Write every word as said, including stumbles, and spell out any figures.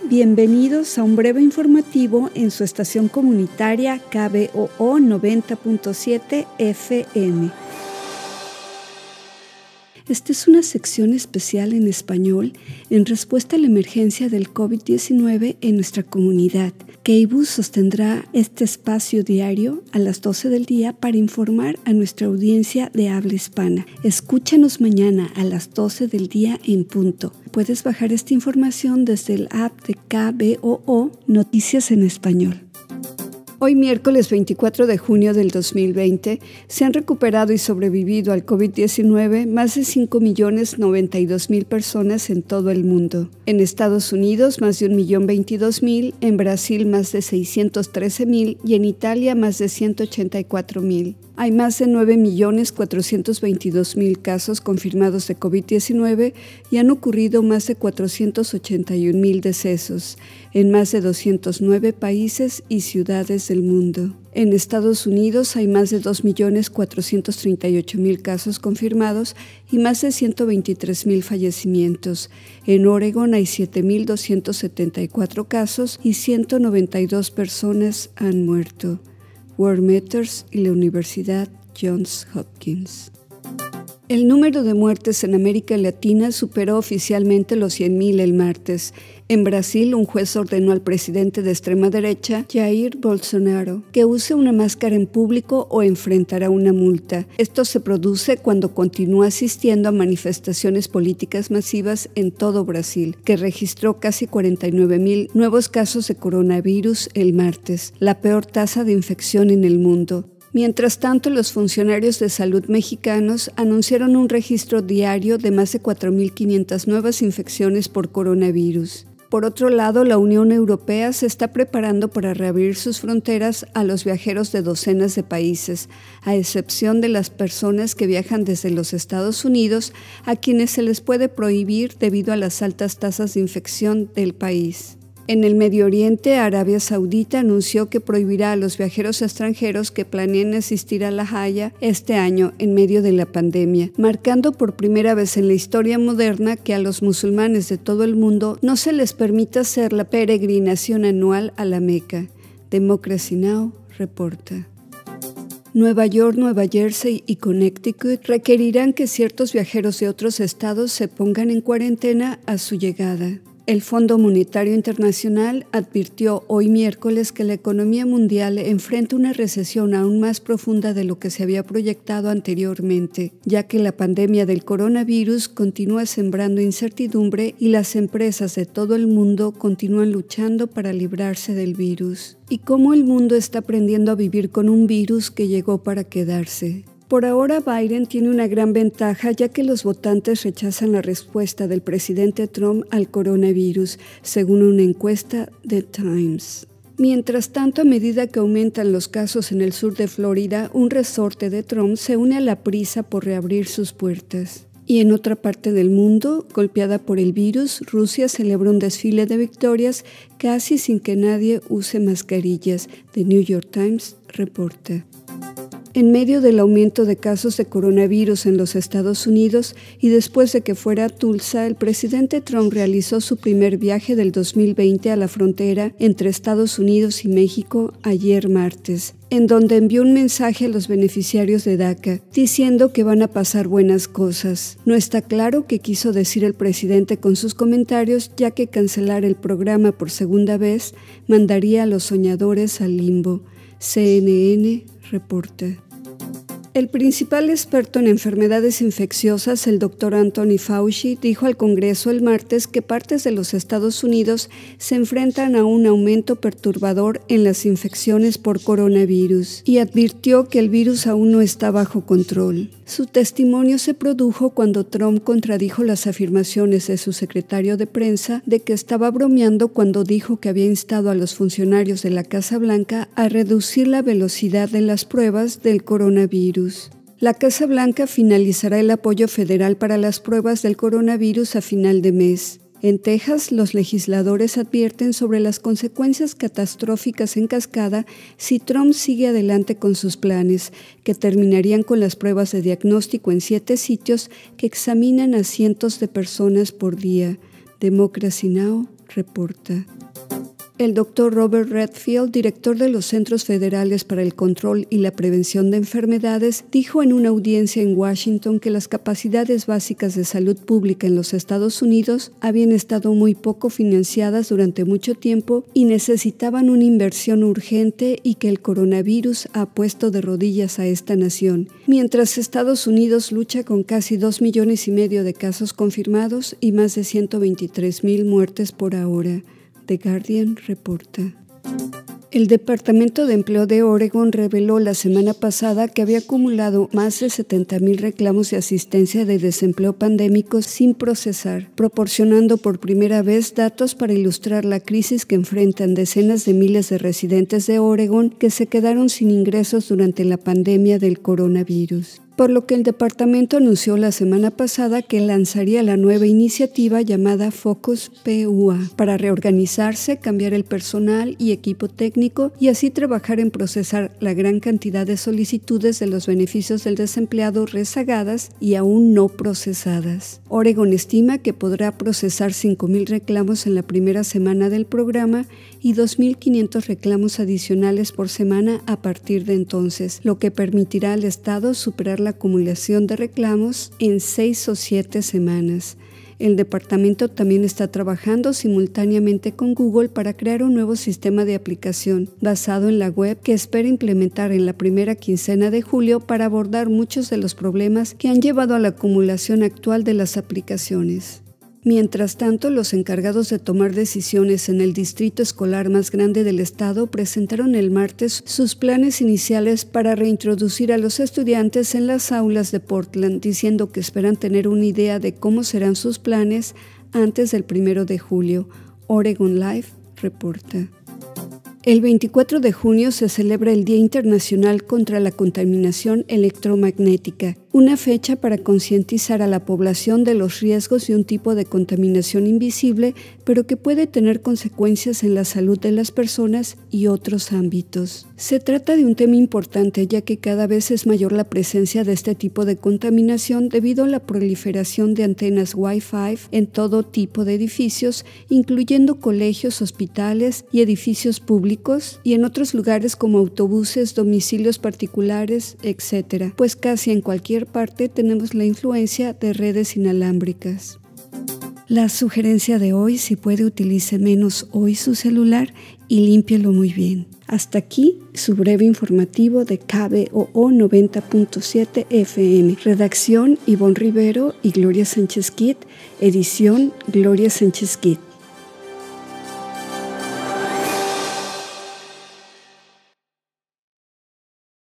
Bienvenidos a un breve informativo en su estación comunitaria K B O O noventa punto siete F M. Esta es una sección especial en español en respuesta a la emergencia del COVID diecinueve en nuestra comunidad. K B U sostendrá este espacio diario a las doce del día para informar a nuestra audiencia de habla hispana. Escúchanos mañana a las doce del día en punto. Puedes bajar esta información desde el app de K B O O Noticias en Español. Hoy miércoles veinticuatro de junio del dos mil veinte se han recuperado y sobrevivido al COVID diecinueve más de cinco millones noventa y dos mil personas en todo el mundo. En Estados Unidos más de un millón veintidós mil, en Brasil más de seiscientos trece mil y en Italia más de ciento ochenta y cuatro mil. Hay más de nueve millones cuatrocientos veintidós mil casos confirmados de COVID diecinueve y han ocurrido más de cuatrocientos ochenta y un mil decesos en más de doscientos nueve países y ciudades del mundo. En Estados Unidos hay más de dos millones cuatrocientos treinta y ocho mil casos confirmados y más de ciento veintitrés mil fallecimientos. En Oregon hay siete mil doscientos setenta y cuatro casos y ciento noventa y dos personas han muerto. World Matters y la Universidad Johns Hopkins. El número de muertes en América Latina superó oficialmente los cien mil el martes. En Brasil, un juez ordenó al presidente de extrema derecha, Jair Bolsonaro, que use una máscara en público o enfrentará una multa. Esto se produce cuando continúa asistiendo a manifestaciones políticas masivas en todo Brasil, que registró casi cuarenta y nueve mil nuevos casos de coronavirus el martes, la peor tasa de infección en el mundo. Mientras tanto, los funcionarios de salud mexicanos anunciaron un registro diario de más de cuatro mil quinientas nuevas infecciones por coronavirus. Por otro lado, la Unión Europea se está preparando para reabrir sus fronteras a los viajeros de docenas de países, a excepción de las personas que viajan desde los Estados Unidos, a quienes se les puede prohibir debido a las altas tasas de infección del país. En el Medio Oriente, Arabia Saudita anunció que prohibirá a los viajeros extranjeros que planeen asistir a La Haya este año en medio de la pandemia, marcando por primera vez en la historia moderna que a los musulmanes de todo el mundo no se les permita hacer la peregrinación anual a la Meca. Democracy Now! Reporta. Nueva York, Nueva Jersey y Connecticut requerirán que ciertos viajeros de otros estados se pongan en cuarentena a su llegada. El Fondo Monetario Internacional advirtió hoy miércoles que la economía mundial enfrenta una recesión aún más profunda de lo que se había proyectado anteriormente, ya que la pandemia del coronavirus continúa sembrando incertidumbre y las empresas de todo el mundo continúan luchando para librarse del virus. ¿Y cómo el mundo está aprendiendo a vivir con un virus que llegó para quedarse? Por ahora, Biden tiene una gran ventaja ya que los votantes rechazan la respuesta del presidente Trump al coronavirus, según una encuesta de Times. Mientras tanto, a medida que aumentan los casos en el sur de Florida, un resorte de Trump se une a la prisa por reabrir sus puertas. Y en otra parte del mundo, golpeada por el virus, Rusia celebra un desfile de victorias casi sin que nadie use mascarillas. The New York Times reporta. En medio del aumento de casos de coronavirus en los Estados Unidos y después de que fuera a Tulsa, el presidente Trump realizó su primer viaje del dos mil veinte a la frontera entre Estados Unidos y México ayer martes, en donde envió un mensaje a los beneficiarios de DACA, diciendo que van a pasar buenas cosas. No está claro qué quiso decir el presidente con sus comentarios, ya que cancelar el programa por segunda vez mandaría a los soñadores al limbo. C N N reporta. El principal experto en enfermedades infecciosas, el doctor Anthony Fauci, dijo al Congreso el martes que partes de los Estados Unidos se enfrentan a un aumento perturbador en las infecciones por coronavirus y advirtió que el virus aún no está bajo control. Su testimonio se produjo cuando Trump contradijo las afirmaciones de su secretario de prensa de que estaba bromeando cuando dijo que había instado a los funcionarios de la Casa Blanca a reducir la velocidad de las pruebas del coronavirus. La Casa Blanca finalizará el apoyo federal para las pruebas del coronavirus a final de mes. En Texas, los legisladores advierten sobre las consecuencias catastróficas en cascada si Trump sigue adelante con sus planes, que terminarían con las pruebas de diagnóstico en siete sitios que examinan a cientos de personas por día. Democracy Now! reporta. El doctor Robert Redfield, director de los Centros Federales para el Control y la Prevención de Enfermedades, dijo en una audiencia en Washington que las capacidades básicas de salud pública en los Estados Unidos habían estado muy poco financiadas durante mucho tiempo y necesitaban una inversión urgente y que el coronavirus ha puesto de rodillas a esta nación. Mientras Estados Unidos lucha con casi dos millones y medio de casos confirmados y más de ciento veintitrés mil muertes por ahora. The Guardian reporta. El Departamento de Empleo de Oregon reveló la semana pasada que había acumulado más de setenta mil reclamos de asistencia de desempleo pandémico sin procesar, proporcionando por primera vez datos para ilustrar la crisis que enfrentan decenas de miles de residentes de Oregon que se quedaron sin ingresos durante la pandemia del coronavirus. Por lo que el departamento anunció la semana pasada que lanzaría la nueva iniciativa llamada Focus P U A para reorganizarse, cambiar el personal y equipo técnico y así trabajar en procesar la gran cantidad de solicitudes de los beneficios del desempleado rezagadas y aún no procesadas. Oregon estima que podrá procesar cinco mil reclamos en la primera semana del programa y dos mil quinientos reclamos adicionales por semana a partir de entonces, lo que permitirá al Estado superar la acumulación de reclamos en seis o siete semanas. El departamento también está trabajando simultáneamente con Google para crear un nuevo sistema de aplicación basado en la web que espera implementar en la primera quincena de julio para abordar muchos de los problemas que han llevado a la acumulación actual de las aplicaciones. Mientras tanto, los encargados de tomar decisiones en el distrito escolar más grande del estado presentaron el martes sus planes iniciales para reintroducir a los estudiantes en las aulas de Portland, diciendo que esperan tener una idea de cómo serán sus planes antes del primero de julio. Oregon Live reporta. El veinticuatro de junio se celebra el Día Internacional contra la Contaminación Electromagnética, una fecha para concientizar a la población de los riesgos de un tipo de contaminación invisible, pero que puede tener consecuencias en la salud de las personas y otros ámbitos. Se trata de un tema importante ya que cada vez es mayor la presencia de este tipo de contaminación debido a la proliferación de antenas Wi-Fi en todo tipo de edificios, incluyendo colegios, hospitales y edificios públicos, y en otros lugares como autobuses, domicilios particulares, etcétera, pues casi en cualquier parte tenemos la influencia de redes inalámbricas. La sugerencia de hoy: si puede, utilice menos hoy su celular y límpielo muy bien. Hasta aquí su breve informativo de K B O O noventa punto siete F M. Redacción: Ivonne Rivero y Gloria Sánchez Kit. Edición: Gloria Sánchez Kit.